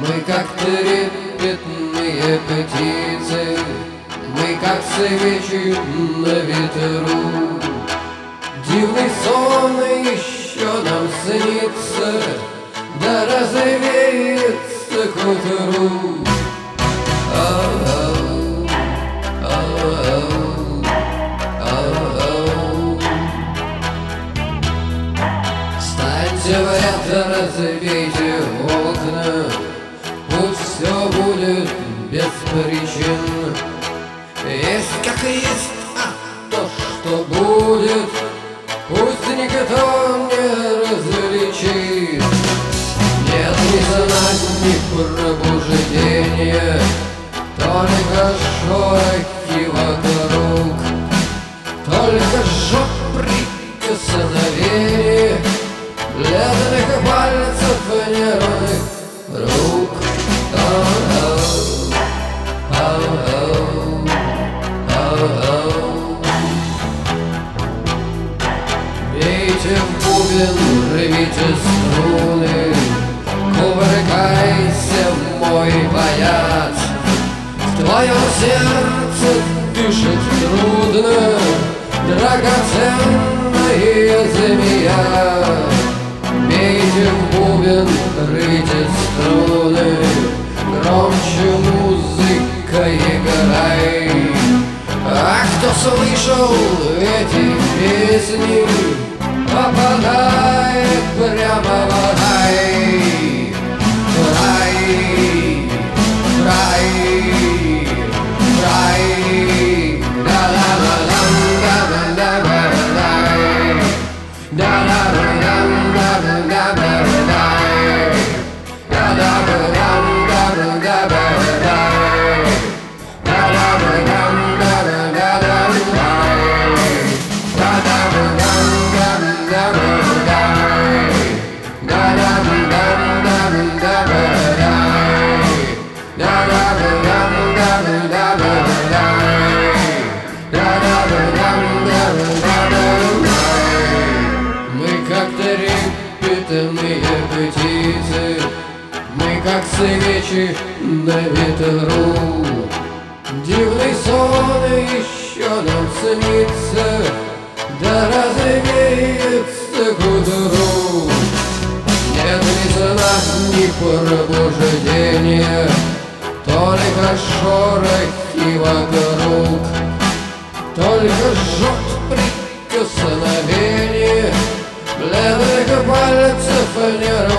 Мы как трепетные птицы, мы как свечи на ветру. Дивный сон еще нам снится, да развеется к утру. Встаньте в ряд, разбейте окна, пусть все будет без причин. Есть как есть, а то, что будет, пусть никто не различит. Нет ни сна, ни пробуждения, только шорохи вокруг, только жжет прикосновение бледных пальцев нервных рук. Бейте в бубен, рвите струны, кувыркайся, мой боец. В твоем сердце дышит трудно драгоценная змея. Бейте в бубен, рвите струны, громче музыка играй. А кто слышал эти песни, попадает прямо в рай. Рай, рай, рай. Мы как трепетные птицы, мы как свечи на ветру. Дивный сон еще нам снится, да развеется к утру. Нет ни сна, ни пробуждения, только шорохи вокруг, только жжет прикосновение бледных пальцев нервных